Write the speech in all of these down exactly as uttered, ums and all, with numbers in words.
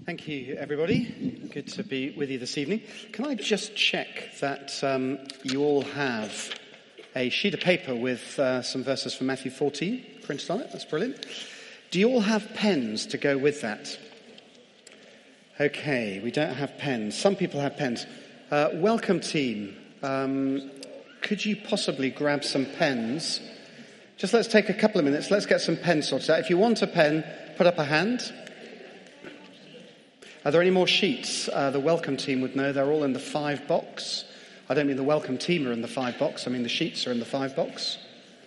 Thank you, everybody. Good to be with you this evening. Can I just check that um, you all have a sheet of paper with uh, some verses from Matthew fourteen printed on it? That's brilliant. Do you all have pens to go with that? Okay, we don't have pens. Some people have pens. Uh, welcome team. Um, could you possibly grab some pens? Just let's take a couple of minutes. Let's get some pens sorted out. If you want a pen, put up a hand. Are there any more sheets? Uh, the welcome team would know they're all in the five box. I don't mean the welcome team are in the five box. I mean the sheets are in the five box.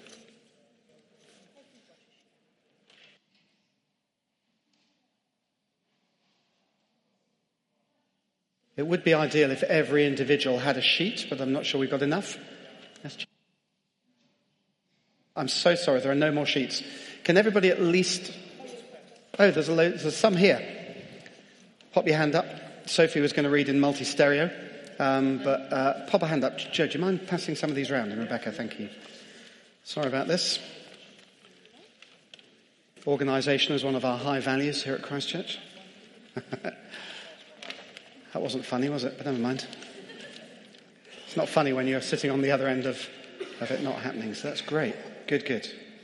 It would be ideal if every individual had a sheet, but I'm not sure we've got enough. I'm so sorry, there are no more sheets. Can everybody at least... Oh, there's, a lo- there's some here. Pop your hand up. Sophie was going to read in multi-stereo, um, but uh, pop a hand up. Joe, do you mind passing some of these around? And Rebecca, thank you. Sorry about this. Organisation is one of our high values here at Christchurch. That wasn't funny, was it? But never mind. It's not funny when you're sitting on the other end of, of it not happening, so that's great. Good, good.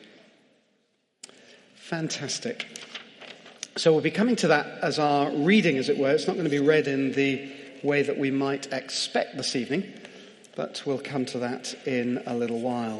Fantastic. So we'll be coming to that as our reading, as it were. It's not going to be read in the way that we might expect this evening, but we'll come to that in a little while.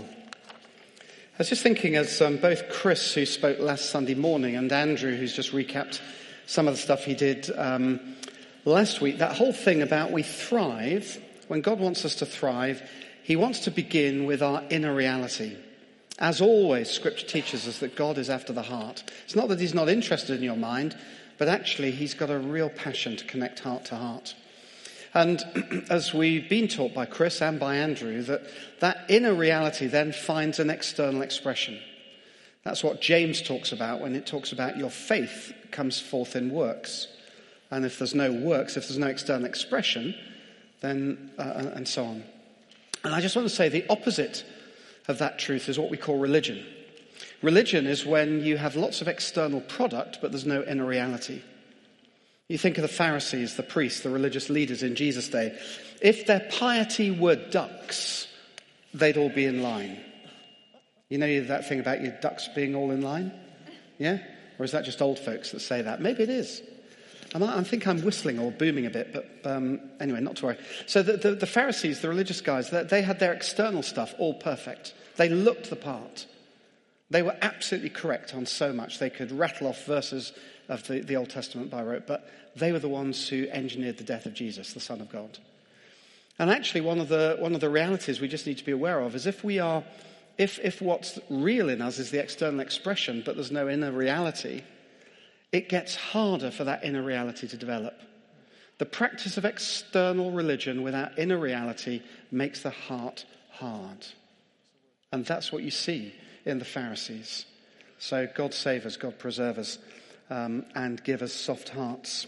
I was just thinking, as um, both Chris, who spoke last Sunday morning, and Andrew, who's just recapped some of the stuff he did um, last week, that whole thing about we thrive, when God wants us to thrive, he wants to begin with our inner reality. As always, Scripture teaches us that God is after the heart. It's not that he's not interested in your mind, but actually he's got a real passion to connect heart to heart. And as we've been taught by Chris and by Andrew, that that inner reality then finds an external expression. That's what James talks about when it talks about your faith comes forth in works. And if there's no works, if there's no external expression, then, uh, and so on. And I just want to say the opposite of that truth is what we call religion. Religion is when you have lots of external product, but there's no inner reality. You think of the Pharisees, the priests, the religious leaders in Jesus' day. If their piety were ducks, they'd all be in line. You know that thing about your ducks being all in line? Yeah? Or is that just old folks that say that? Maybe it is. I think I'm whistling or booming a bit, but um, anyway, not to worry. So the, the, the Pharisees, the religious guys, they, they had their external stuff all perfect. They looked the part. They were absolutely correct on so much. They could rattle off verses of the, the Old Testament by rote, but they were the ones who engineered the death of Jesus, the Son of God. And actually, one of the one of the realities we just need to be aware of is if we are, if if what's real in us is the external expression, but there's no inner reality, it gets harder for that inner reality to develop. The practice of external religion without inner reality makes the heart hard. And that's what you see in the Pharisees. So God save us, God preserve us, um, and give us soft hearts.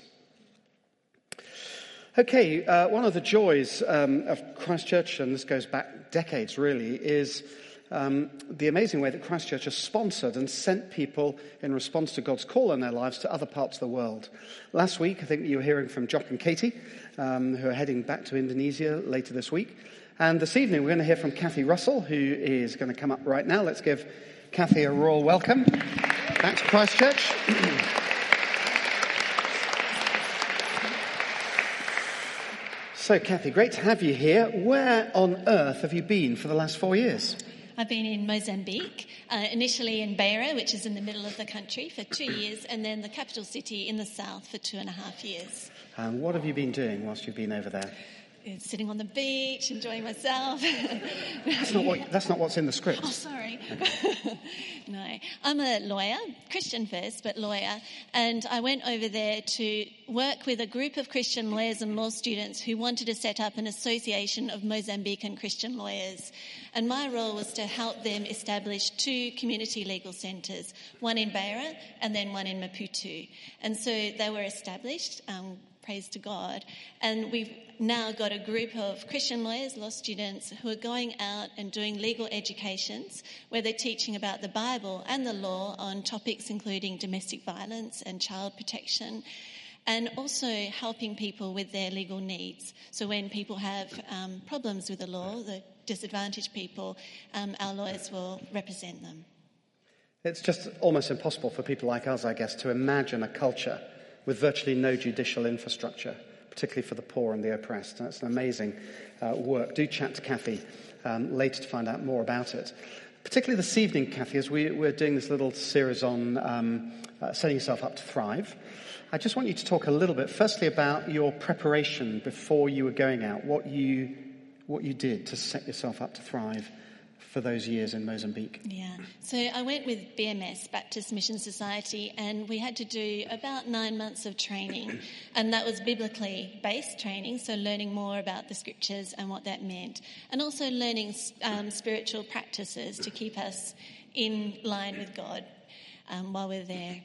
Okay, uh, one of the joys um, of Christchurch, and this goes back decades really, is Um, the amazing way that Christchurch has sponsored and sent people in response to God's call in their lives to other parts of the world. Last week, I think you were hearing from Jock and Katie, um, who are heading back to Indonesia later this week. And this evening, we're going to hear from Kathy Russell, who is going to come up right now. Let's give Kathy a royal welcome back to Christchurch. So, Kathy, great to have you here. Where on earth have you been for the last four years? I've been in Mozambique, uh, initially in Beira, which is in the middle of the country, for two years, and then the capital city in the south for two and a half years. And what have you been doing whilst you've been over there? Sitting on the beach, enjoying myself. That's not what, that's not what's in the script. Oh, sorry. No. I'm a lawyer, Christian first, but lawyer, and I went over there to work with a group of Christian lawyers and law students who wanted to set up an association of Mozambican Christian lawyers. And my role was to help them establish two community legal centres, one in Beira and then one in Maputo. And so they were established, um, praise to God, and we've now got a group of Christian lawyers, law students, who are going out and doing legal educations where they're teaching about the Bible and the law on topics including domestic violence and child protection. and also helping people with their legal needs. So when people have um, problems with the law, the disadvantaged people, um, our lawyers will represent them. It's just almost impossible for people like us, I guess, to imagine a culture with virtually no judicial infrastructure, particularly for the poor and the oppressed. And it's an amazing uh, work. Do chat to Kathy um, later to find out more about it. Particularly this evening, Kathy, as we, we're doing this little series on um, uh, setting yourself up to thrive, I just want you to talk a little bit, firstly, about your preparation before you were going out, what you what you did to set yourself up to thrive for those years in Mozambique. Yeah. So I went with B M S, Baptist Mission Society, and we had to do about nine months of training. And that was biblically based training, so learning more about the scriptures and what that meant. And also learning um, spiritual practices to keep us in line with God um, while we're there.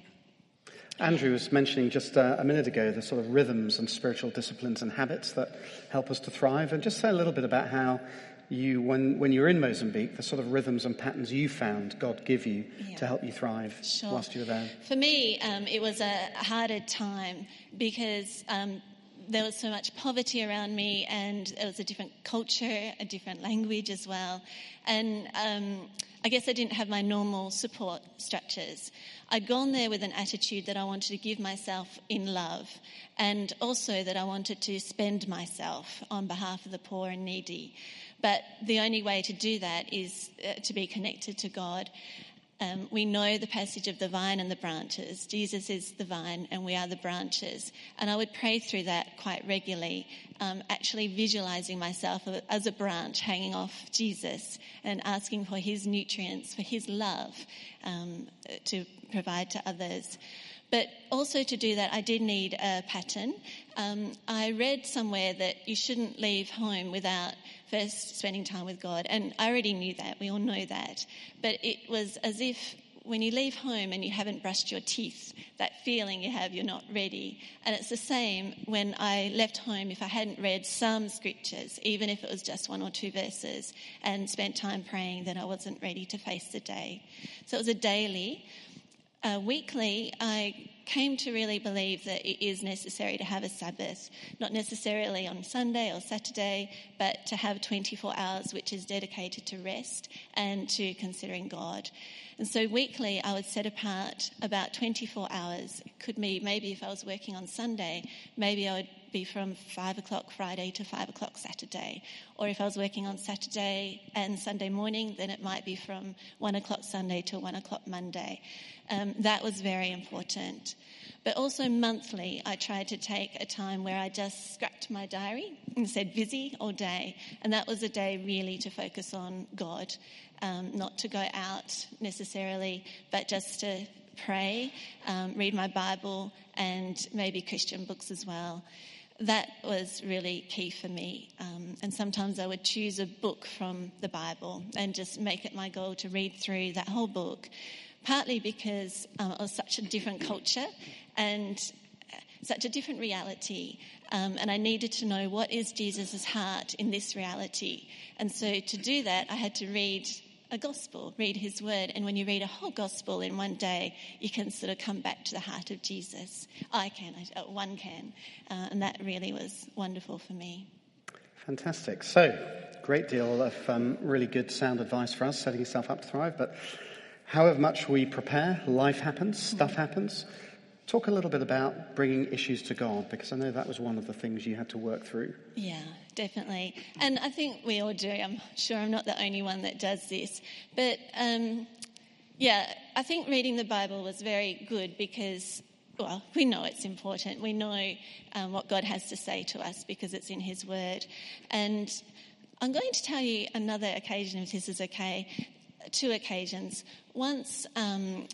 Andrew was mentioning just uh, a minute ago the sort of rhythms and spiritual disciplines and habits that help us to thrive. And just say a little bit about how you, when, when you were in Mozambique, the sort of rhythms and patterns you found God give you yeah. to help you thrive sure. whilst you were there. For me, um, it was a harder time because um, there was so much poverty around me, and it was a different culture, a different language as well. And um, I guess I didn't have my normal support structures. I'd gone there with an attitude that I wanted to give myself in love, and also that I wanted to spend myself on behalf of the poor and needy. But the only way to do that is uh, to be connected to God. Um, we know the passage of the vine and the branches. Jesus is the vine and we are the branches. And I would pray through that quite regularly, um, actually visualising myself as a branch hanging off Jesus and asking for his nutrients, for his love um, to provide to others. But also to do that, I did need a pattern. Um, I read somewhere that you shouldn't leave home without first spending time with God. And I already knew that. We all know that. But it was as if when you leave home and you haven't brushed your teeth, that feeling you have, you're not ready. And it's the same when I left home, if I hadn't read some scriptures, even if it was just one or two verses, and spent time praying, then I wasn't ready to face the day. So it was a daily. Uh, weekly, I came to really believe that it is necessary to have a Sabbath, not necessarily on Sunday or Saturday, but to have twenty-four hours which is dedicated to rest and to considering God. And so weekly, I would set apart about twenty-four hours. It could be maybe if I was working on Sunday, maybe I would be from five o'clock Friday to five o'clock Saturday. Or if I was working on Saturday and Sunday morning, then it might be from one o'clock Sunday to one o'clock Monday. Um, that was very important. But also monthly, I tried to take a time where I just scrapped my diary and said busy all day. And that was a day really to focus on God, um, not to go out necessarily, but just to pray, um, read my Bible, and maybe Christian books as well. That was really key for me. Um, and sometimes I would choose a book from the Bible and just make it my goal to read through that whole book, partly because um, it was such a different culture and such a different reality. Um, and I needed to know what is Jesus' heart in this reality. And so to do that, I had to read a gospel, read his word. And when you read a whole gospel in one day, you can sort of come back to the heart of Jesus. I can, I, uh, one can. Uh, and that really was wonderful for me. Fantastic. So, great deal of um, really good sound advice for us, setting yourself up to thrive. But however much we prepare, life happens, stuff mm-hmm. happens. Talk a little bit about bringing issues to God, because I know that was one of the things you had to work through. Yeah, definitely. And I think we all do. I'm sure I'm not the only one that does this. But, um, yeah, I think reading the Bible was very good because, well, we know it's important. We know um, what God has to say to us because it's in his word. And I'm going to tell you another occasion, if this is okay, two occasions. Once... Um,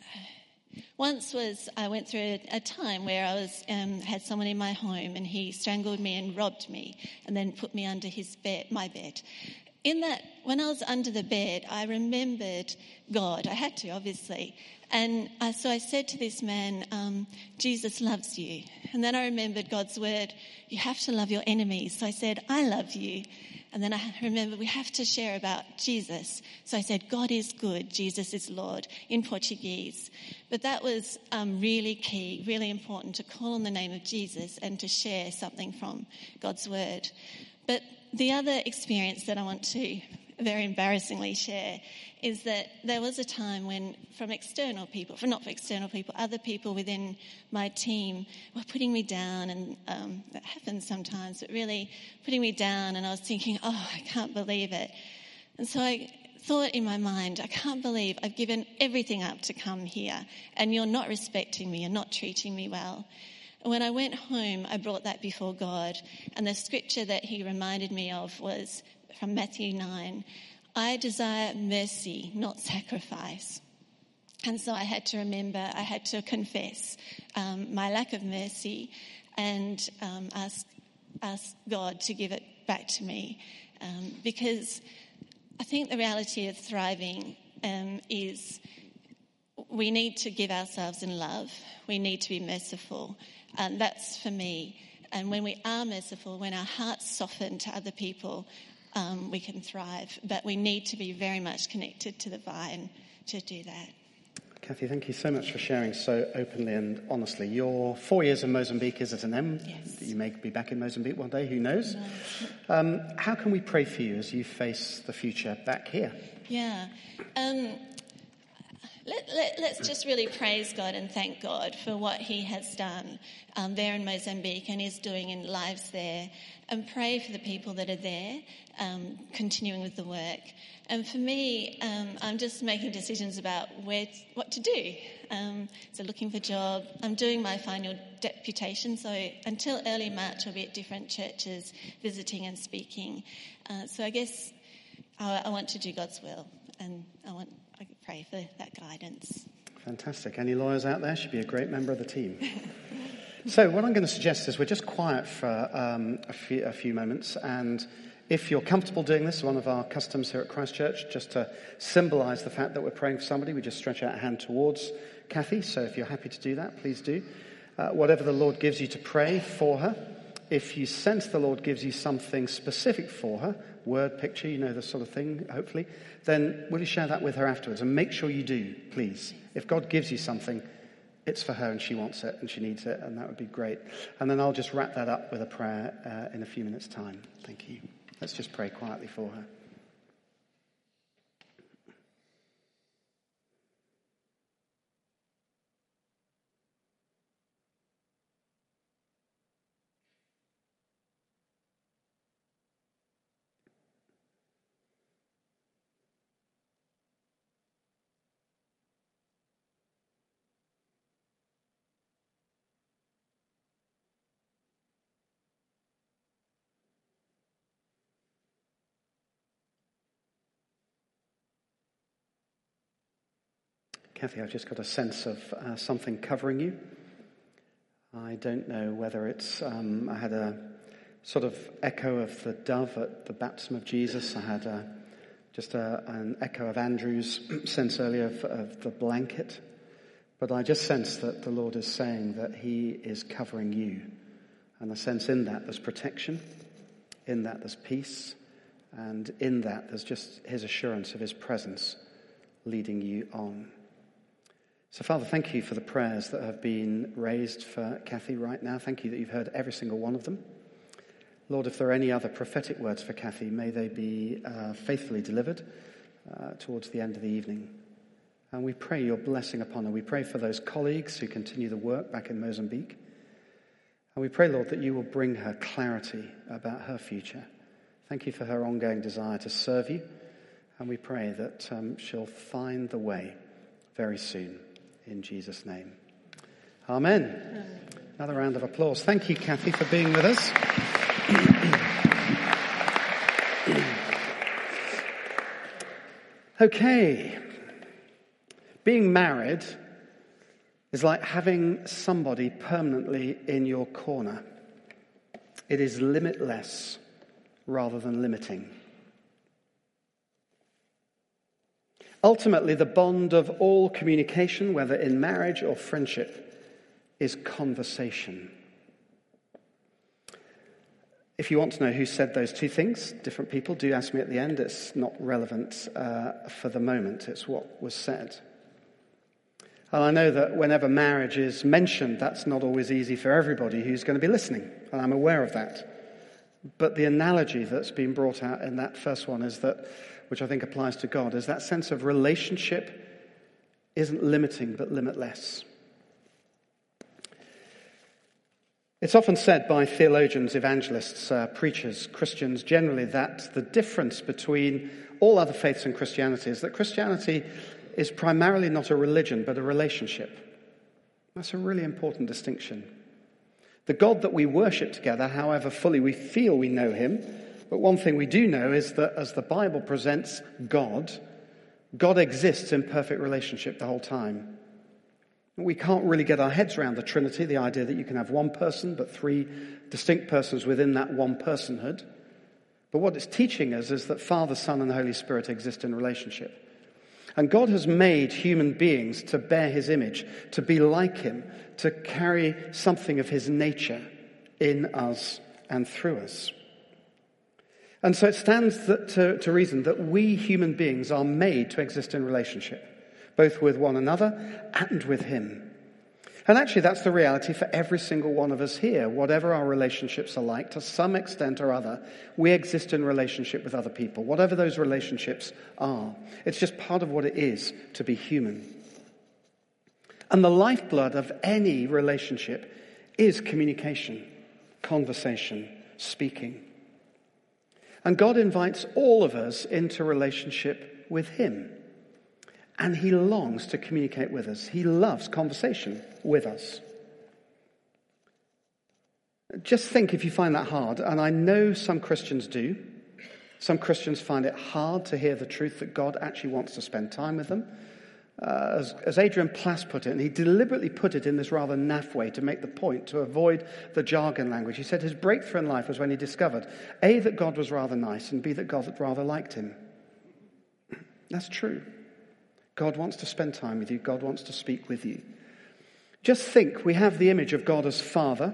Once was I went through a, a time where I was um, had someone in my home and he strangled me and robbed me and then put me under his bed, my bed. In that, when I was under the bed, I remembered God. I had to, obviously. And I, so I said to this man, um, Jesus loves you. And then I remembered God's word, you have to love your enemies. So I said, I love you. And then I remember we have to share about Jesus. So I said, God is good, Jesus is Lord, in Portuguese. But that was um, really key, really important to call on the name of Jesus and to share something from God's word. But the other experience that I want to very embarrassingly share is that there was a time when from external people, for not for external people, other people within my team were putting me down, and um, that happens sometimes, but really putting me down, and I was thinking, oh, I can't believe it. And so I thought in my mind, I can't believe I've given everything up to come here, and you're not respecting me, you're not treating me well. And when I went home, I brought that before God, and the scripture that he reminded me of was from Matthew nine, I desire mercy, not sacrifice. And so I had to remember, I had to confess um, my lack of mercy and um, ask, ask God to give it back to me. Um, because I think the reality of thriving um, is we need to give ourselves in love. We need to be merciful. And that's for me. And when we are merciful, when our hearts soften to other people, Um, we can thrive, but we need to be very much connected to the vine to do that. Kathy, thank you so much for sharing so openly and honestly. Your four years in Mozambique is at an end. Yes. You may be back in Mozambique one day, who knows? No. Um, how can we pray for you as you face the future back here? Yeah. Um, let, let, let's just really praise God and thank God for what he has done um, there in Mozambique and is doing in lives there, and pray for the people that are there, um, continuing with the work. And for me, um, I'm just making decisions about where, what to do. Um, so looking for a job. I'm doing my final deputation, so until early March I'll be at different churches visiting and speaking. Uh, so I guess I, I want to do God's will, and I want I pray for that guidance. Fantastic. Any lawyers out there? Should be a great member of the team. So what I'm going to suggest is we're just quiet for um, a, few, a few moments, and if you're comfortable doing this, one of our customs here at Christchurch, just to symbolise the fact that we're praying for somebody, we just stretch out a hand towards Kathy. So if you're happy to do that, please do. Uh, whatever the Lord gives you to pray for her, if you sense the Lord gives you something specific for her, word, picture, you know, the sort of thing, hopefully, then will you share that with her afterwards? And make sure you do, please. If God gives you something, it's for her and she wants it and she needs it, and that would be great. And then I'll just wrap that up with a prayer uh, in a few minutes' time. Thank you. Let's just pray quietly for her. Kathy, I've just got a sense of uh, something covering you. I don't know whether it's, um, I had a sort of echo of the dove at the baptism of Jesus. I had a, just a, an echo of Andrew's sense earlier of, of the blanket. But I just sense that the Lord is saying that he is covering you. And I sense in that there's protection, in that there's peace, and in that there's just his assurance of his presence leading you on. So, Father, thank you for the prayers that have been raised for Kathy right now. Thank you that you've heard every single one of them. Lord, if there are any other prophetic words for Kathy, may they be uh, faithfully delivered uh, towards the end of the evening. And we pray your blessing upon her. We pray for those colleagues who continue the work back in Mozambique. And we pray, Lord, that you will bring her clarity about her future. Thank you for her ongoing desire to serve you. And we pray that um, she'll find the way very soon. In Jesus' name. Amen. Amen. Another round of applause. Thank you, Kathy, for being with us. Okay. Being married is like having somebody permanently in your corner. It is limitless rather than limiting. Ultimately, the bond of all communication, whether in marriage or friendship, is conversation. If you want to know who said those two things, different people, do ask me at the end. It's not relevant uh, for the moment. It's what was said. And I know that whenever marriage is mentioned, that's not always easy for everybody who's going to be listening. And I'm aware of that. But the analogy that's been brought out in that first one is that, which I think applies to God, is that sense of relationship isn't limiting but limitless. It's often said by theologians, evangelists, uh, preachers, Christians generally, that the difference between all other faiths and Christianity is that Christianity is primarily not a religion but a relationship. That's a really important distinction. The God that we worship together, however fully we feel we know him, but one thing we do know is that as the Bible presents God, God exists in perfect relationship the whole time. We can't really get our heads around the Trinity, the idea that you can have one person but three distinct persons within that one personhood. But what it's teaching us is that Father, Son, and Holy Spirit exist in relationship. And God has made human beings to bear his image, to be like him, to carry something of his nature in us and through us. And so it stands that, to, to reason that we human beings are made to exist in relationship, both with one another and with him. And actually that's the reality for every single one of us here. Whatever our relationships are like, to some extent or other, we exist in relationship with other people, whatever those relationships are. It's just part of what it is to be human. And the lifeblood of any relationship is communication, conversation, speaking. And God invites all of us into relationship with him. And he longs to communicate with us. He loves conversation with us. Just think if you find that hard, and I know some Christians do. Some Christians find it hard to hear the truth that God actually wants to spend time with them. Uh, as, as Adrian Plass put it, and he deliberately put it in this rather naff way to make the point, to avoid the jargon language. He said his breakthrough in life was when he discovered, A, that God was rather nice, and B, that God rather liked him. That's true. God wants to spend time with you. God wants to speak with you. Just think, we have the image of God as Father.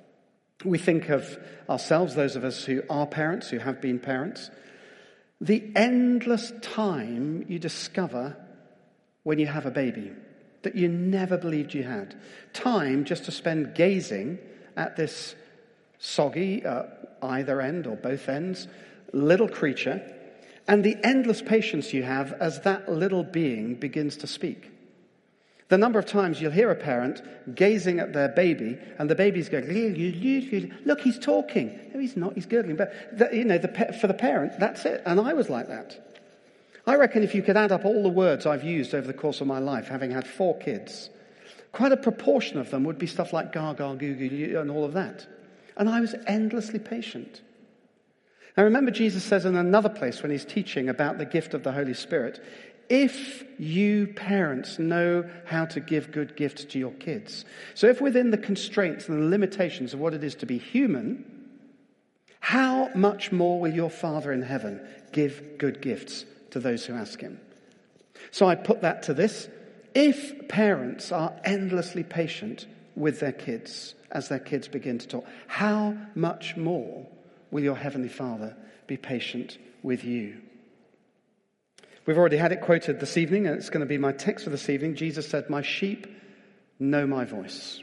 We think of ourselves, those of us who are parents, who have been parents. The endless time you discover when you have a baby that you never believed you had. Time just to spend gazing at this soggy, uh, either end or both ends, little creature, and the endless patience you have as that little being begins to speak. The number of times you'll hear a parent gazing at their baby, and the baby's going, look, he's talking. No, he's not, he's gurgling. But, the, you know, the, for the parent, that's it. And I was like that. I reckon if you could add up all the words I've used over the course of my life, having had four kids, quite a proportion of them would be stuff like gaga, goo, goo, and all of that. And I was endlessly patient. Now remember, Jesus says in another place when he's teaching about the gift of the Holy Spirit, if you parents know how to give good gifts to your kids. So if within the constraints and the limitations of what it is to be human, how much more will your Father in heaven give good gifts to those who ask him? So I put that to this. If parents are endlessly patient with their kids as their kids begin to talk, how much more will your Heavenly Father be patient with you? We've already had it quoted this evening, and it's going to be my text for this evening. Jesus said, "My sheep know my voice.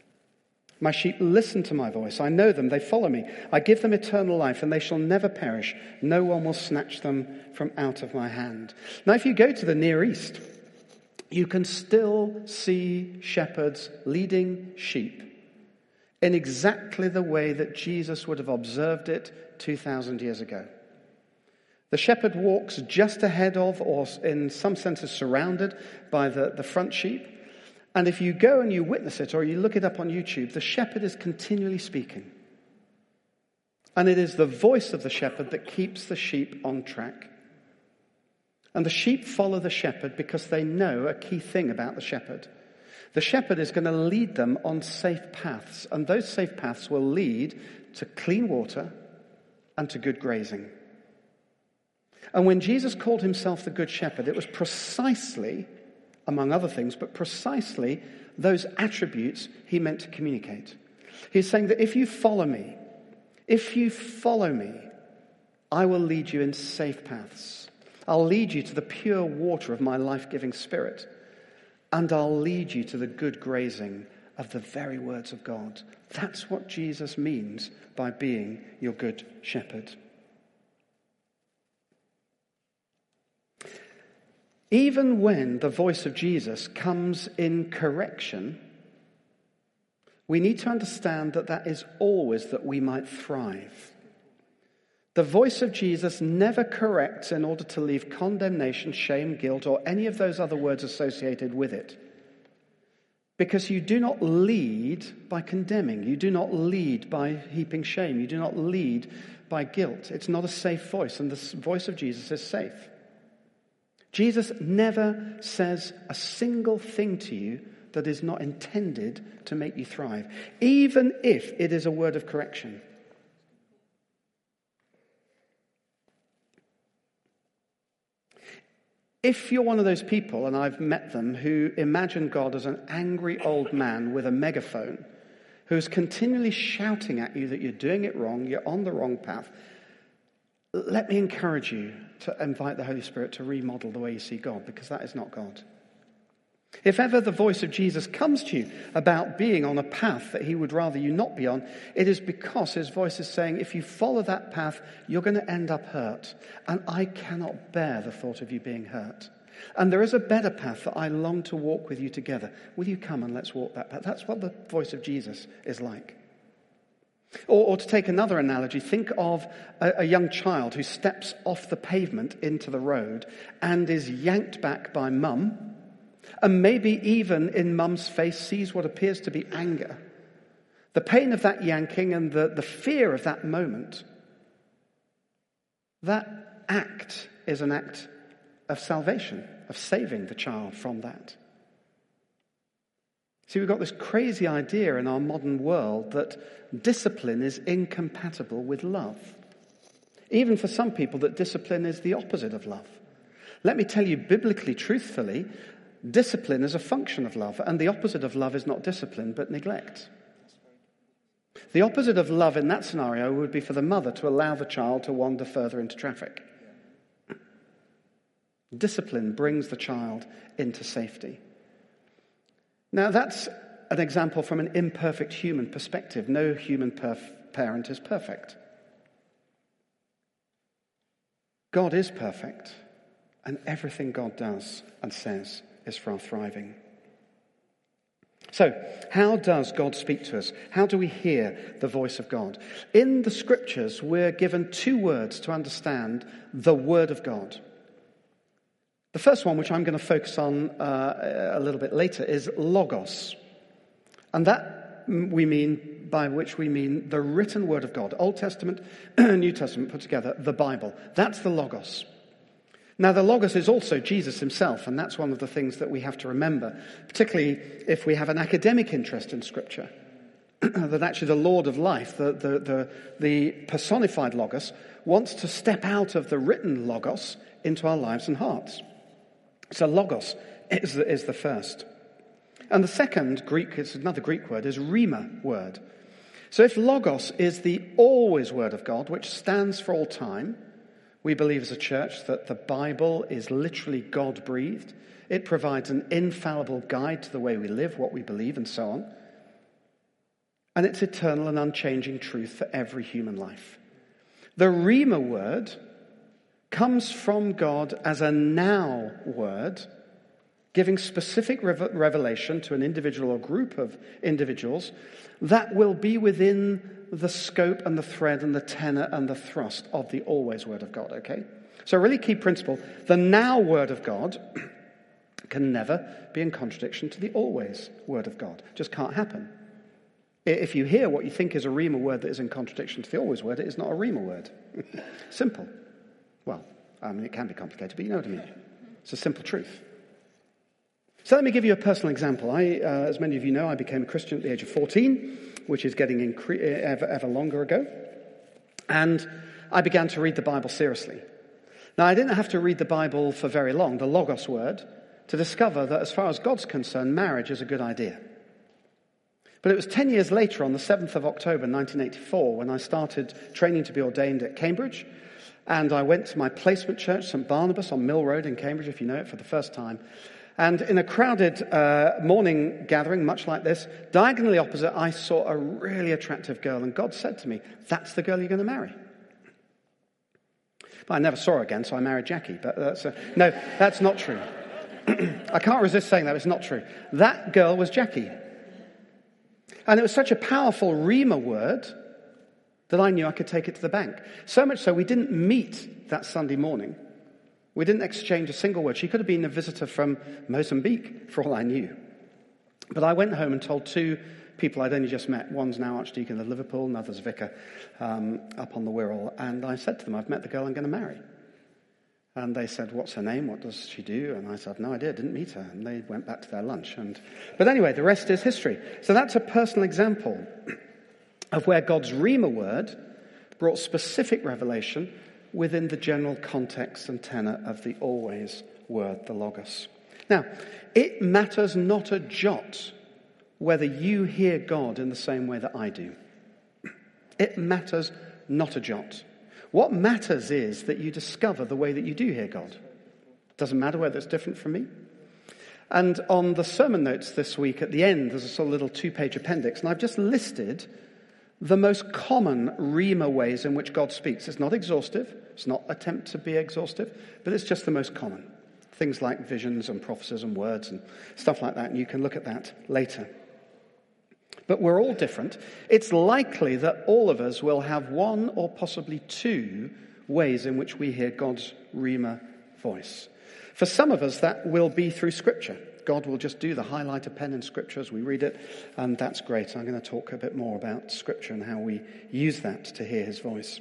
My sheep listen to my voice. I know them, they follow me. I give them eternal life, and they shall never perish. No one will snatch them from out of my hand." Now, if you go to the Near East, you can still see shepherds leading sheep in exactly the way that Jesus would have observed it two thousand years ago. The shepherd walks just ahead of, or in some senses surrounded by the, the front sheep. And if you go and you witness it, or you look it up on YouTube, the shepherd is continually speaking. And it is the voice of the shepherd that keeps the sheep on track. And the sheep follow the shepherd because they know a key thing about the shepherd. The shepherd is going to lead them on safe paths, and those safe paths will lead to clean water and to good grazing. And when Jesus called himself the Good Shepherd, it was precisely, among other things, but precisely those attributes he meant to communicate. He's saying that if you follow me, If you follow me, I will lead you in safe paths. I'll lead you to the pure water of my life-giving Spirit, and I'll lead you to the good grazing of the very words of God. That's what Jesus means by being your good shepherd. Even when the voice of Jesus comes in correction, we need to understand that that is always that we might thrive. The voice of Jesus never corrects in order to leave condemnation, shame, guilt, or any of those other words associated with it. Because you do not lead by condemning. You do not lead by heaping shame. You do not lead by guilt. It's not a safe voice, and the voice of Jesus is safe. Jesus never says a single thing to you that is not intended to make you thrive, even if it is a word of correction. If you're one of those people, and I've met them, who imagine God as an angry old man with a megaphone, who's continually shouting at you that you're doing it wrong, you're on the wrong path, let me encourage you to invite the Holy Spirit to remodel the way you see God, because that is not God. If ever the voice of Jesus comes to you about being on a path that he would rather you not be on, it is because his voice is saying, if you follow that path, you're going to end up hurt. And I cannot bear the thought of you being hurt. And there is a better path that I long to walk with you together. Will you come and let's walk that path? That's what the voice of Jesus is like. Or, or to take another analogy, think of a, a young child who steps off the pavement into the road and is yanked back by mum, and maybe even in mum's face sees what appears to be anger. The pain of that yanking and the, the fear of that moment, that act is an act of salvation, of saving the child from that. See, we've got this crazy idea in our modern world that discipline is incompatible with love. Even for some people, that discipline is the opposite of love. Let me tell you biblically, truthfully, discipline is a function of love, and the opposite of love is not discipline, but neglect. The opposite of love in that scenario would be for the mother to allow the child to wander further into traffic. Discipline brings the child into safety. Now, that's an example from an imperfect human perspective. No human perf- parent is perfect. God is perfect, and everything God does and says is for our thriving. So, how does God speak to us? How do we hear the voice of God? In the scriptures, we're given two words to understand the word of God. The first one, which I'm going to focus on uh, a little bit later, is logos. And that we mean, by which we mean the written word of God. Old Testament, New Testament put together, the Bible. That's the logos. Now, the logos is also Jesus himself, and that's one of the things that we have to remember, particularly if we have an academic interest in Scripture, that actually the Lord of life, the, the, the, the personified logos, wants to step out of the written logos into our lives and hearts. So logos is the, is the first. And the second Greek, it's another Greek word, is rhema word. So if logos is the always word of God, which stands for all time, we believe as a church that the Bible is literally God-breathed. It provides an infallible guide to the way we live, what we believe, and so on. And it's eternal and unchanging truth for every human life. The rhema word comes from God as a now word, giving specific revelation to an individual or group of individuals that will be within the scope and the thread and the tenor and the thrust of the always word of God, okay? So a really key principle, the now word of God can never be in contradiction to the always word of God. Just can't happen. If you hear what you think is a rhema word that is in contradiction to the always word, it is not a rhema word. Simple. Well, I mean, it can be complicated, but you know what I mean. It's a simple truth. So let me give you a personal example. I, uh, as many of you know, I became a Christian at the age of fourteen, which is getting incre- ever, ever longer ago. And I began to read the Bible seriously. Now, I didn't have to read the Bible for very long, the logos word, to discover that as far as God's concerned, marriage is a good idea. But it was ten years later, on the seventh of October nineteen eighty-four, when I started training to be ordained at Cambridge. And I went to my placement church, St Barnabas on Mill Road in Cambridge, if you know it, for the first time. And in a crowded uh, morning gathering, much like this, diagonally opposite, I saw a really attractive girl. And God said to me, that's the girl you're going to marry. But I never saw her again, so I married Jackie. But that's a, no, that's not true. I can't resist saying that, it's not true. That girl was Jackie. And it was such a powerful Rhema word that I knew I could take it to the bank. So much so we didn't meet that Sunday morning. We didn't exchange a single word. She could have been a visitor from Mozambique, for all I knew. But I went home and told two people I'd only just met. One's now Archdeacon of Liverpool, another's vicar um, up on the Wirral. And I said to them, I've met the girl I'm going to marry. And they said, what's her name? What does she do? And I said, I've no idea, didn't meet her. And they went back to their lunch. And But anyway, the rest is history. So that's a personal example of where God's Rhema word brought specific revelation within the general context and tenor of the always word, the Logos. Now, it matters not a jot whether you hear God in the same way that I do. It matters not a jot. What matters is that you discover the way that you do hear God. It doesn't matter whether it's different from me. And on the sermon notes this week, at the end, there's a sort of little two-page appendix, and I've just listed the most common Rhema ways in which God speaks. It's not exhaustive. It's not attempt to be exhaustive, but it's just the most common. Things like visions and prophecies and words and stuff like that, and you can look at that later. But we're all different. It's likely that all of us will have one or possibly two ways in which we hear God's Rhema voice. For some of us, that will be through Scripture. God will just do the highlighter pen in Scripture as we read it, and that's great. I'm going to talk a bit more about Scripture and how we use that to hear his voice.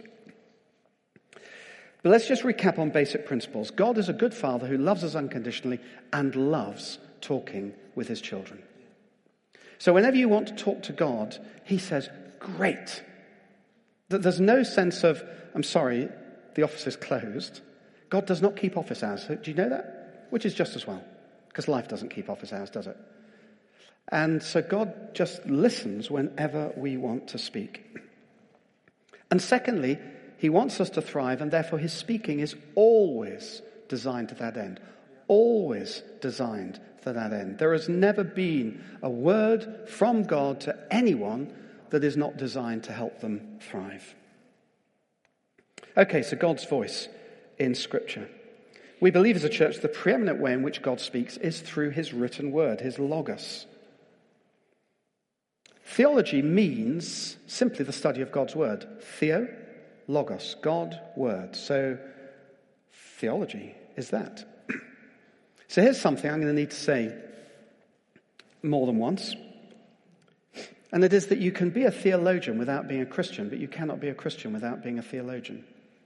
But let's just recap on basic principles. God is a good father who loves us unconditionally and loves talking with his children. So whenever you want to talk to God, he says, great. That there's no sense of, I'm sorry, the office is closed. God does not keep office hours. Do you know that? Which is just as well, because life doesn't keep office hours, does it? And so God just listens whenever we want to speak. And secondly, he wants us to thrive, and therefore his speaking is always designed to that end. Always designed for that end. There has never been a word from God to anyone that is not designed to help them thrive. Okay, so God's voice in Scripture. We believe as a church the preeminent way in which God speaks is through his written word, his Logos. Theology means simply the study of God's word. Theo, Logos, God, word. So theology is that. So here's something I'm going to need to say more than once. And it is that you can be a theologian without being a Christian, but you cannot be a Christian without being a theologian.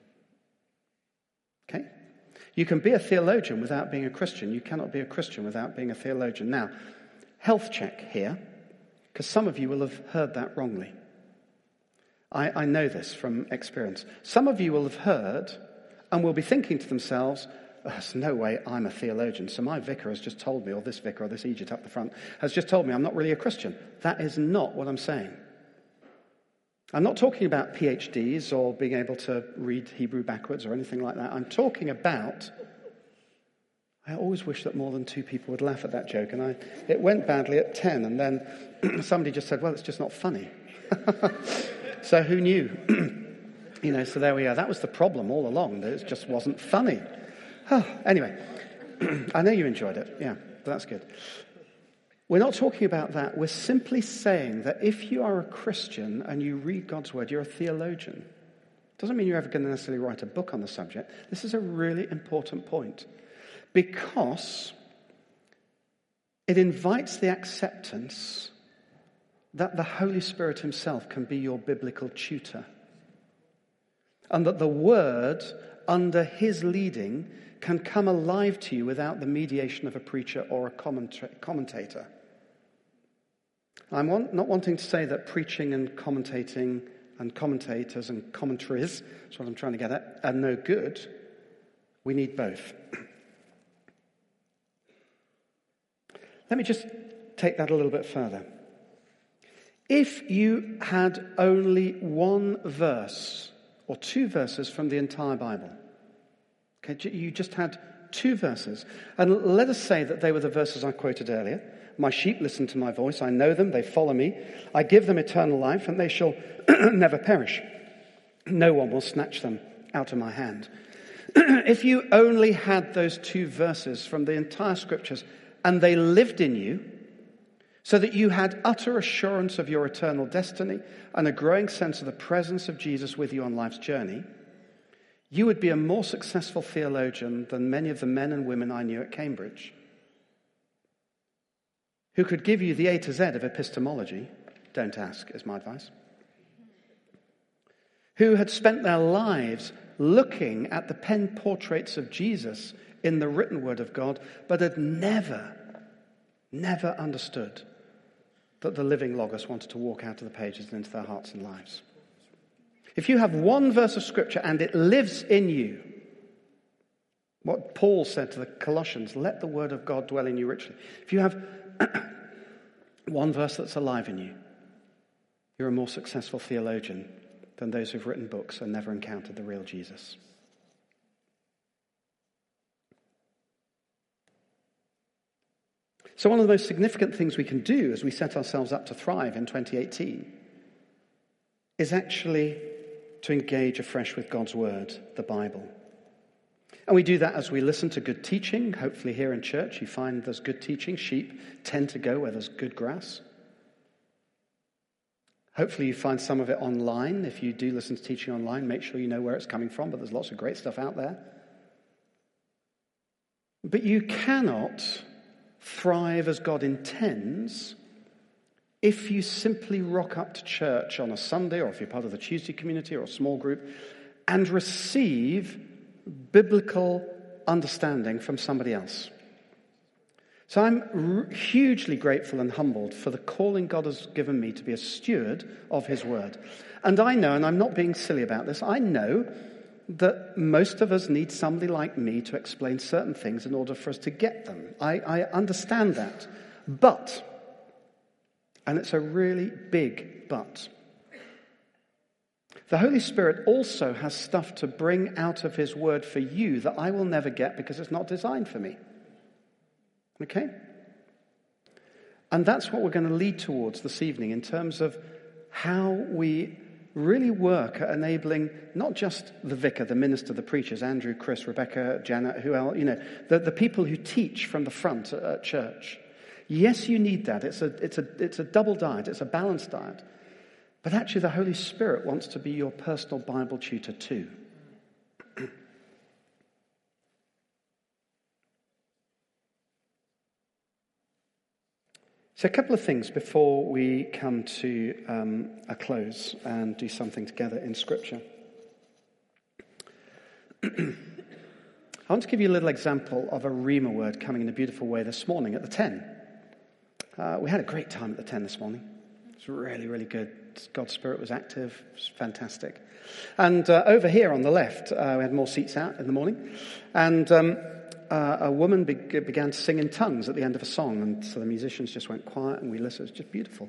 Okay? You can be a theologian without being a Christian. You cannot be a Christian without being a theologian. Now, health check here, because some of you will have heard that wrongly. I, I know this from experience. Some of you will have heard and will be thinking to themselves, there's no way I'm a theologian. So my vicar has just told me, or this vicar or this Egypt up the front has just told me I'm not really a Christian. That is not what I'm saying. I'm not talking about P H Ds or being able to read Hebrew backwards or anything like that. I'm talking about, I always wish that more than two people would laugh at that joke. And I, it went badly at ten. And then somebody just said, well, it's just not funny. So who knew? You know, so there we are. That was the problem all along, that it just wasn't funny. Oh, anyway, I know you enjoyed it. Yeah, that's good. We're not talking about that. We're simply saying that if you are a Christian and you read God's word, you're a theologian. Doesn't mean you're ever going to necessarily write a book on the subject. This is a really important point because it invites the acceptance that the Holy Spirit himself can be your biblical tutor. And that the word, under his leading, can come alive to you without the mediation of a preacher or a commentator. I'm not wanting to say that preaching and commentating and commentators and commentaries, that's what I'm trying to get at, are no good. We need both. Let me just take that a little bit further. If you had only one verse or two verses from the entire Bible, okay, you just had two verses, and let us say that they were the verses I quoted earlier. My sheep listen to my voice, I know them, they follow me, I give them eternal life, and they shall never perish. No one will snatch them out of my hand. If you only had those two verses from the entire scriptures, and they lived in you, so that you had utter assurance of your eternal destiny and a growing sense of the presence of Jesus with you on life's journey, you would be a more successful theologian than many of the men and women I knew at Cambridge, who could give you the A to Z of epistemology. Don't ask, is my advice. Who had spent their lives looking at the pen portraits of Jesus in the written word of God, but had never, never understood that the living Logos wanted to walk out of the pages and into their hearts and lives. If you have one verse of scripture and it lives in you, what Paul said to the Colossians, let the word of God dwell in you richly. If you have one verse that's alive in you, you're a more successful theologian than those who've written books and never encountered the real Jesus. So one of the most significant things we can do as we set ourselves up to thrive in twenty eighteen is actually to engage afresh with God's word, the Bible. And we do that as we listen to good teaching. Hopefully here in church you find there's good teaching. Sheep tend to go where there's good grass. Hopefully you find some of it online. If you do listen to teaching online, make sure you know where it's coming from, but there's lots of great stuff out there. But you cannot thrive as God intends if you simply rock up to church on a Sunday, or if you're part of the Tuesday community or a small group, and receive biblical understanding from somebody else. So I'm r- hugely grateful and humbled for the calling God has given me to be a steward of his word. And I know, and I'm not being silly about this, I know that most of us need somebody like me to explain certain things in order for us to get them. I, I understand that. But, and it's a really big but, the Holy Spirit also has stuff to bring out of his word for you that I will never get because it's not designed for me. Okay? And that's what we're going to lead towards this evening in terms of how we really work at enabling not just the vicar, the minister, the preachers, Andrew, Chris, Rebecca, Janet, who else, you know, the, the people who teach from the front at, at church. Yes, you need that. It's a, it's a, it's a double diet. It's a balanced diet. But actually the Holy Spirit wants to be your personal Bible tutor too. So a couple of things before we come to um, a close and do something together in Scripture. I want to give you a little example of a Rhema word coming in a beautiful way this morning at the ten. Uh, we had a great time at the ten this morning. It was really, really good. God's Spirit was active. It was fantastic. And uh, over here on the left, uh, we had more seats out in the morning. And um, uh, a woman be- began to sing in tongues at the end of a song. And so the musicians just went quiet and we listened. It was just beautiful.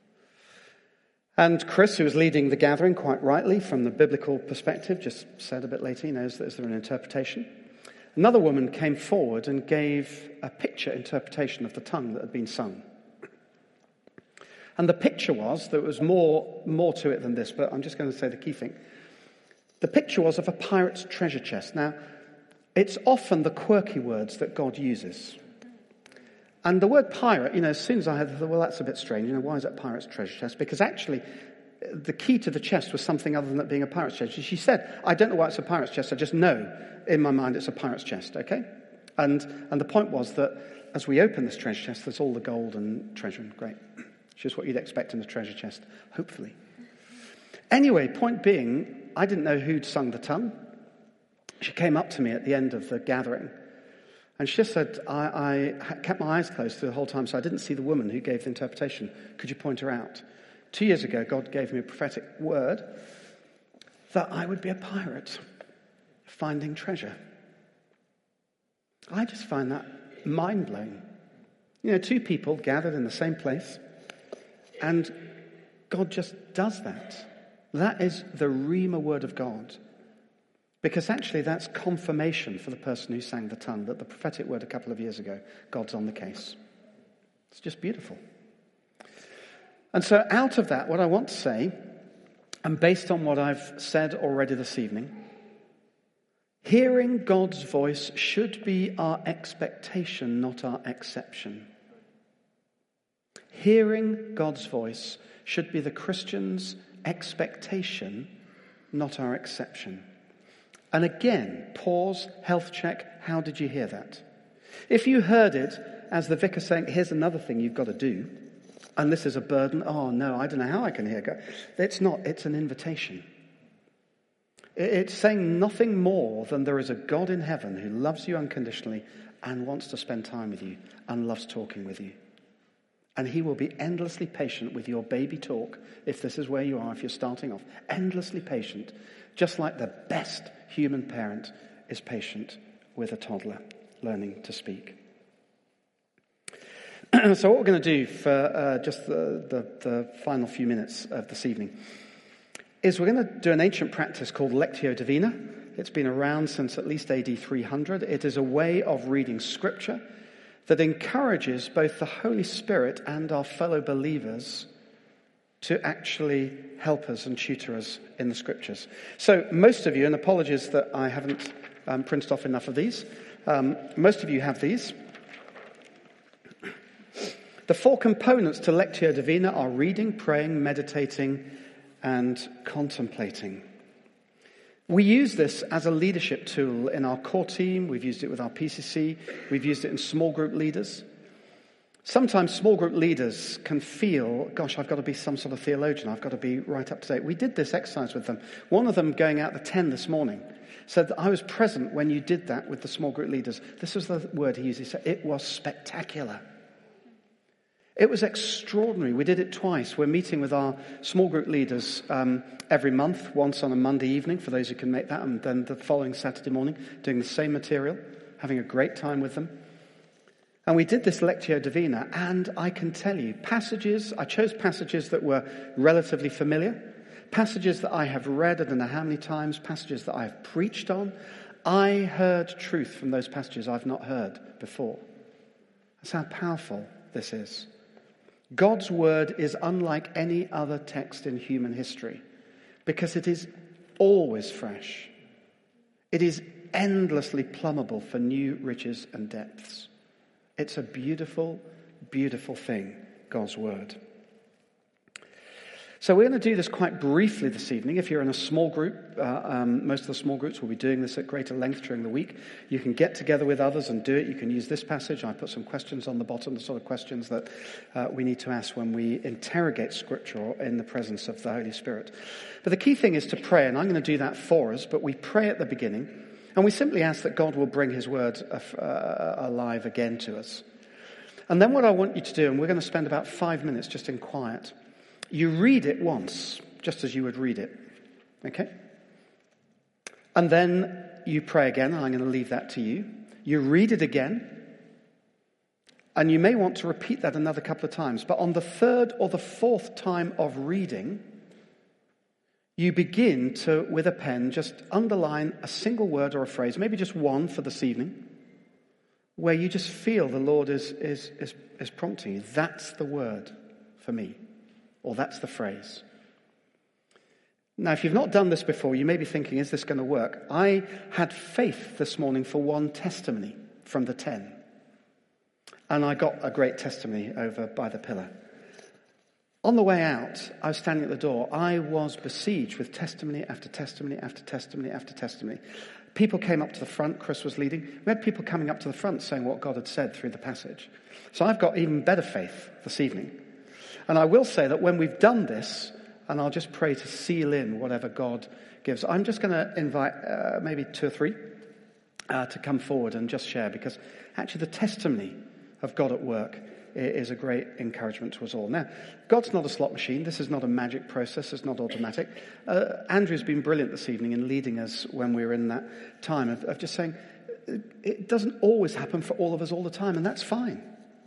And Chris, who was leading the gathering quite rightly from the biblical perspective, just said a bit later, he knows that is there an interpretation. Another woman came forward and gave a picture interpretation of the tongue that had been sung. And the picture was, there was more, more to it than this, but I'm just going to say the key thing. The picture was of a pirate's treasure chest. Now, it's often the quirky words that God uses. And the word pirate, you know, as soon as I had, well, that's a bit strange. You know, why is it pirate's treasure chest? Because actually, the key to the chest was something other than it being a pirate's chest. She said, I don't know why it's a pirate's chest. I just know in my mind it's a pirate's chest, okay? And and the point was that as we open this treasure chest, there's all the gold and treasure. Great. It's just what you'd expect in a treasure chest, hopefully. Anyway, point being, I didn't know who'd sung the tongue. She came up to me at the end of the gathering. And she just said, I, I kept my eyes closed through the whole time, so I didn't see the woman who gave the interpretation. Could you point her out? Two years ago, God gave me a prophetic word that I would be a pirate finding treasure. I just find that mind-blowing. You know, two people gathered in the same place, and God just does that. That is the Rhema word of God. Because actually that's confirmation for the person who sang the tongue, that the prophetic word a couple of years ago, God's on the case. It's just beautiful. And so out of that, what I want to say, and based on what I've said already this evening, hearing God's voice should be our expectation, not our exception. Hearing God's voice should be the Christian's expectation, not our exception. And again, pause, health check, how did you hear that? If you heard it as the vicar saying, here's another thing you've got to do, and this is a burden, oh no, I don't know how I can hear God. It's not, it's an invitation. It's saying nothing more than there is a God in heaven who loves you unconditionally and wants to spend time with you and loves talking with you. And he will be endlessly patient with your baby talk, if this is where you are, if you're starting off. Endlessly patient, just like the best human parent is patient with a toddler learning to speak. So what we're going to do for uh, just the, the, the final few minutes of this evening is we're going to do an ancient practice called Lectio Divina. It's been around since at least A D three hundred. It is a way of reading Scripture that encourages both the Holy Spirit and our fellow believers to actually help us and tutor us in the Scriptures. So most of you, and apologies that I haven't um, printed off enough of these, um, most of you have these. The four components to Lectio Divina are reading, praying, meditating, and contemplating. We use this as a leadership tool in our core team. We've used it with our P C C. We've used it in small group leaders. Sometimes small group leaders can feel, gosh, I've got to be some sort of theologian. I've got to be right up to date. We did this exercise with them. One of them going out the ten this morning said that I was present when you did that with the small group leaders. This was the word he used. He said, it was spectacular. It was extraordinary. We did it twice. We're meeting with our small group leaders um, every month, once on a Monday evening, for those who can make that, and then the following Saturday morning, doing the same material, having a great time with them. And we did this Lectio Divina, and I can tell you, passages, I chose passages that were relatively familiar, passages that I have read I don't know how many times, passages that I have preached on. I heard truth from those passages I've not heard before. That's how powerful this is. God's word is unlike any other text in human history because it is always fresh. It is endlessly plumbable for new riches and depths. It's a beautiful, beautiful thing, God's word. So we're going to do this quite briefly this evening. If you're in a small group, uh, um, most of the small groups will be doing this at greater length during the week. You can get together with others and do it. You can use this passage. I put some questions on the bottom, the sort of questions that uh, we need to ask when we interrogate Scripture in the presence of the Holy Spirit. But the key thing is to pray, and I'm going to do that for us, but we pray at the beginning, and we simply ask that God will bring his word uh, alive again to us. And then what I want you to do, and we're going to spend about five minutes just in quiet, you read it once, just as you would read it, okay? And then you pray again, and I'm going to leave that to you. You read it again, and you may want to repeat that another couple of times. But on the third or the fourth time of reading, you begin to, with a pen, just underline a single word or a phrase, maybe just one for this evening, where you just feel the Lord is, is, is, is prompting you. That's the word for me. Or that's the phrase. Now, if you've not done this before, you may be thinking, is this going to work? I had faith this morning for one testimony from the ten. And I got a great testimony over by the pillar. On the way out, I was standing at the door. I was besieged with testimony after testimony after testimony after testimony. People came up to the front. Chris was leading. We had people coming up to the front saying what God had said through the passage. So I've got even better faith this evening. And I will say that when we've done this, and I'll just pray to seal in whatever God gives, I'm just going to invite uh, maybe two or three uh, to come forward and just share, because actually the testimony of God at work is a great encouragement to us all. Now, God's not a slot machine. This is not a magic process. It's not automatic. Uh, Andrew's been brilliant this evening in leading us when we were in that time of, of just saying, it doesn't always happen for all of us all the time, and that's fine.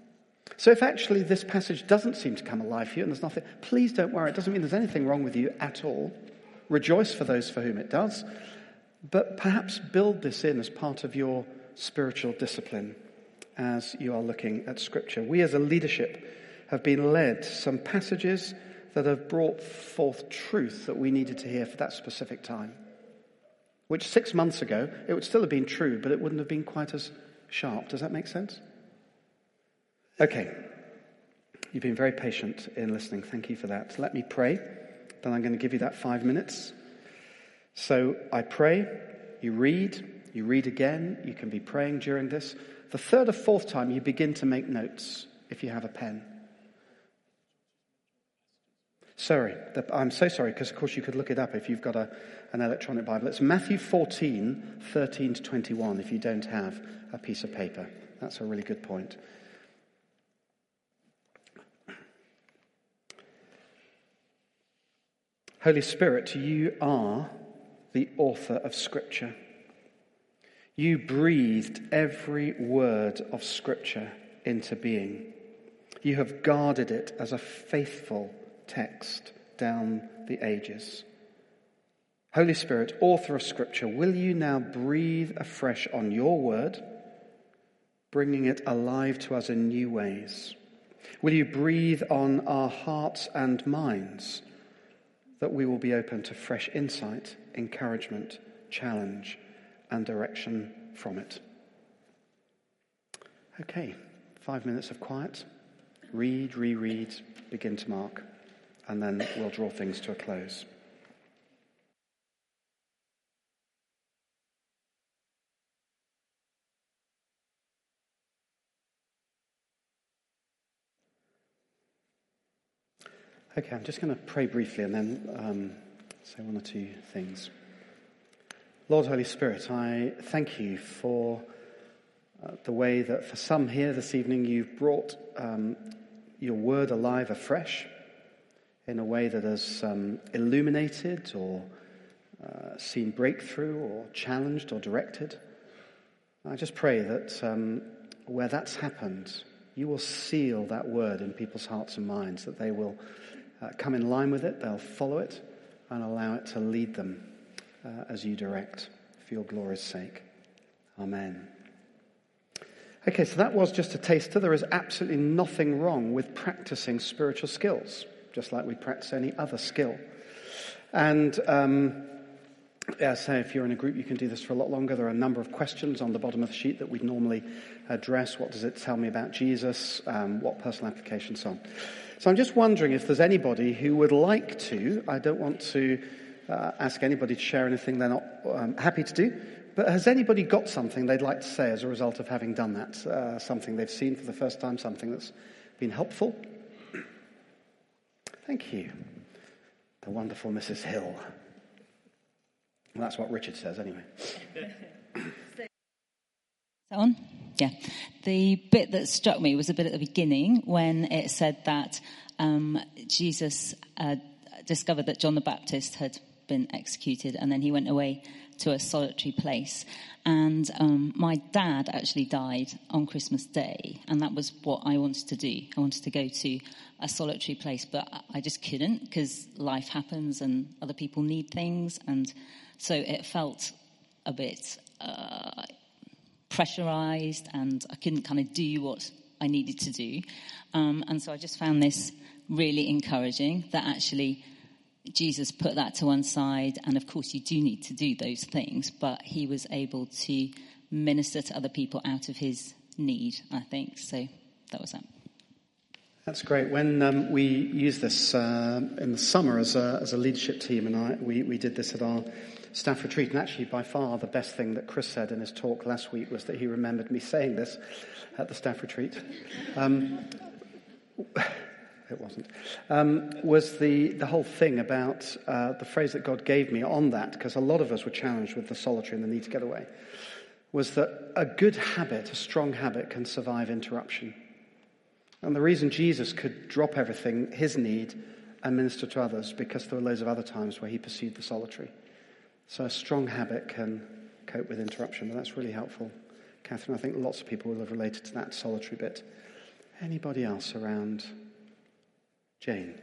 So if actually this passage doesn't seem to come alive for you and there's nothing, please don't worry. It doesn't mean there's anything wrong with you at all. Rejoice for those for whom it does. But perhaps build this in as part of your spiritual discipline as you are looking at Scripture. We as a leadership have been led to some passages that have brought forth truth that we needed to hear for that specific time. Which six months ago, it would still have been true, but it wouldn't have been quite as sharp. Does that make sense? Okay. You've been very patient in listening. Thank you for that. Let me pray. Then I'm going to give you that five minutes. So I pray, you read, you read again. You can be praying during this. The third or fourth time, you begin to make notes if you have a pen. Sorry, I'm so sorry, because of course you could look it up if you've got a, an electronic Bible. It's Matthew fourteen, thirteen to twenty-one, if you don't have a piece of paper. That's a really good point. Holy Spirit, you are the author of Scripture. You breathed every word of Scripture into being. You have guarded it as a faithful text down the ages. Holy Spirit, author of Scripture, will you now breathe afresh on your word, bringing it alive to us in new ways? Will you breathe on our hearts and minds that we will be open to fresh insight, encouragement, challenge, and direction from it? Okay, five minutes of quiet. Read, reread, begin to mark. And then we'll draw things to a close. Okay, I'm just going to pray briefly and then um, say one or two things. Lord, Holy Spirit, I thank you for uh, the way that for some here this evening you've brought um, your word alive afresh, in a way that has um, illuminated or uh, seen breakthrough or challenged or directed. I just pray that um, where that's happened, you will seal that word in people's hearts and minds, that they will uh, come in line with it, they'll follow it, and allow it to lead them uh, as you direct, for your glory's sake. Amen. Okay, so that was just a taster. There is absolutely nothing wrong with practicing spiritual skills, just like we practice any other skill. And um, yeah, so if you're in a group, you can do this for a lot longer. There are a number of questions on the bottom of the sheet that we'd normally address. What does it tell me about Jesus? Um, what personal application, so on. So I'm just wondering if there's anybody who would like to, I don't want to uh, ask anybody to share anything they're not um, happy to do, but has anybody got something they'd like to say as a result of having done that? Uh, something they've seen for the first time, something that's been helpful? Thank you. The wonderful Missus Hill. Well, that's what Richard says anyway. On? Yeah. The bit that struck me was a bit at the beginning when it said that um, Jesus uh, discovered that John the Baptist had been executed and then he went away to a solitary place. And um, my dad actually died on Christmas Day, and that was what I wanted to do. I wanted to go to a solitary place, but I just couldn't because life happens and other people need things. And so it felt a bit uh, pressurized, and I couldn't kind of do what I needed to do. Um, and so I just found this really encouraging, that actually Jesus put that to one side, and of course you do need to do those things, but he was able to minister to other people out of his need, I think. So that was that. That's great. When um, we used this uh, in the summer as a, as a leadership team, and I, we, we did this at our staff retreat, and actually by far the best thing that Chris said in his talk last week was that he remembered me saying this at the staff retreat. Um, it wasn't, um, was the, the whole thing about uh, the phrase that God gave me on that, because a lot of us were challenged with the solitary and the need to get away, was that a good habit, a strong habit, can survive interruption. And the reason Jesus could drop everything, his need, and minister to others, because there were loads of other times where he pursued the solitary. So a strong habit can cope with interruption, and that's really helpful. Catherine, I think lots of people will have related to that solitary bit. Anybody else around? Jane.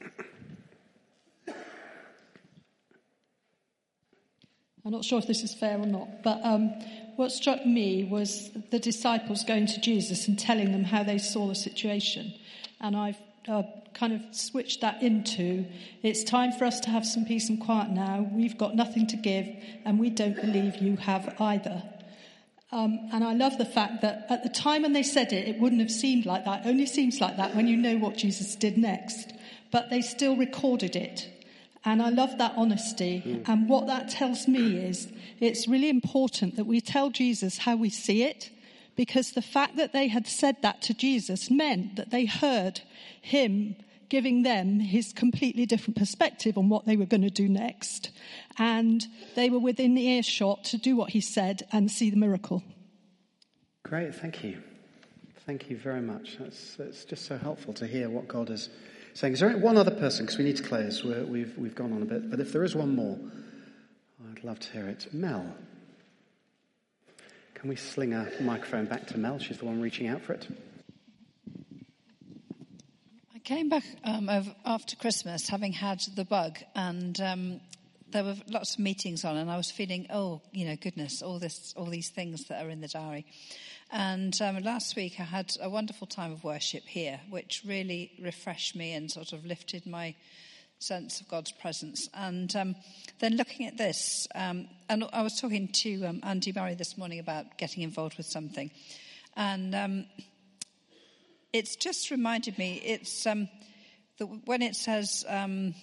I'm not sure if this is fair or not, but um, what struck me was the disciples going to Jesus and telling them how they saw the situation. And I've uh, kind of switched that into, it's time for us to have some peace and quiet now. We've got nothing to give, and we don't believe you have either. Um, and I love the fact that at the time when they said it, it wouldn't have seemed like that. It only seems like that when you know what Jesus did next. But they still recorded it. And I love that honesty. Mm. And what that tells me is it's really important that we tell Jesus how we see it, because the fact that they had said that to Jesus meant that they heard him giving them his completely different perspective on what they were going to do next. And they were within the earshot to do what he said and see the miracle. Great, thank you. Thank you very much. That's, that's just so helpful to hear what God is saying. Is there one other person, because we need to close, We're, we've we've gone on a bit, but if there is one more, I'd love to hear it. Mel. Can we sling a microphone back to Mel? She's the one reaching out for it. I came back um, over, after Christmas, having had the bug, and um, there were lots of meetings on, and I was feeling, oh, you know, goodness, all this, all these things that are in the diary. And um, last week I had a wonderful time of worship here, which really refreshed me and sort of lifted my sense of God's presence. And um, then looking at this, um, and I was talking to um, Andy Murray this morning about getting involved with something. And um, it's just reminded me, it's um, the, when it says, um,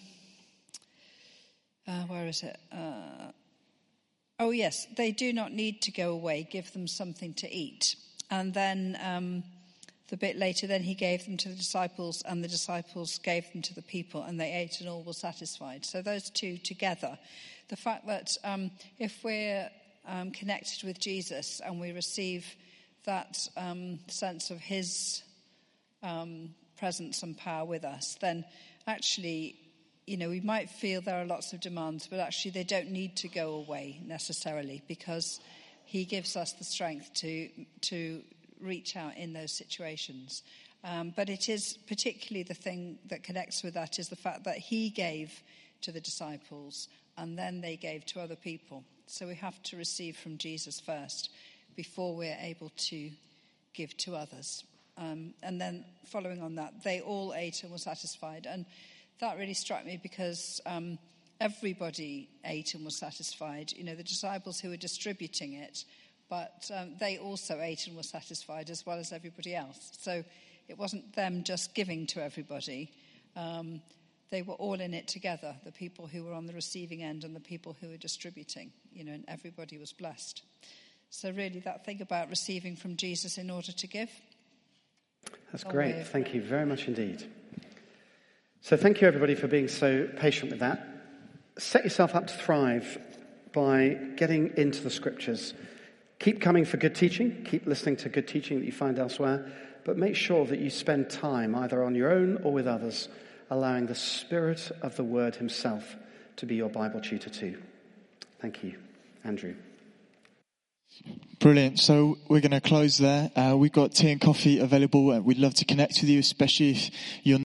uh, where is it? Uh, Oh, yes, they do not need to go away. Give them something to eat. And then um, the bit later, then he gave them to the disciples, and the disciples gave them to the people, and they ate and all were satisfied. So those two together, the fact that um, if we're um, connected with Jesus and we receive that um, sense of his um, presence and power with us, then actually, you know, we might feel there are lots of demands, but actually they don't need to go away necessarily, because he gives us the strength to to reach out in those situations. Um, but it is particularly the thing that connects with that is the fact that he gave to the disciples and then they gave to other people. So we have to receive from Jesus first before we're able to give to others. Um, and then following on that, they all ate and were satisfied. And that really struck me because um, everybody ate and was satisfied. You know, the disciples who were distributing it, but um, they also ate and were satisfied as well as everybody else. So it wasn't them just giving to everybody. Um, they were all in it together, the people who were on the receiving end and the people who were distributing, you know, and everybody was blessed. So really that thing about receiving from Jesus in order to give. That's great. Thank you very much indeed. So thank you, everybody, for being so patient with that. Set yourself up to thrive by getting into the scriptures. Keep coming for good teaching. Keep listening to good teaching that you find elsewhere. But make sure that you spend time, either on your own or with others, allowing the Spirit of the Word himself to be your Bible tutor too. Thank you. Andrew. Brilliant. So we're going to close there. Uh, we've got tea and coffee available. We'd love to connect with you, especially if you're